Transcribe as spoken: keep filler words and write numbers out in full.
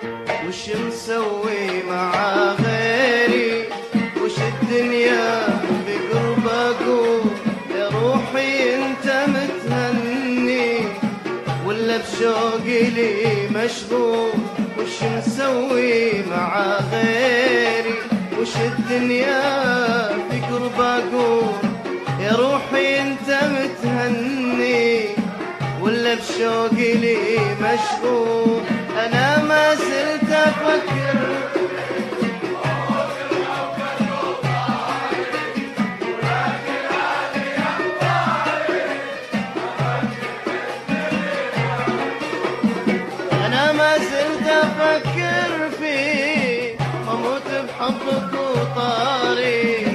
وش مسوي مع غيري، وش الدنيا بقرب اقول يا روحي انت متهني، ولا بشوقي لي مشغول. وش مسوي مع غيري، وش الدنيا بقرب اقول يا روحي انت متهني، ولا بشوقي لي مشغول. انا ما زلت افكر انا ما زلت افكر فيك، اموت بحبك وطاري.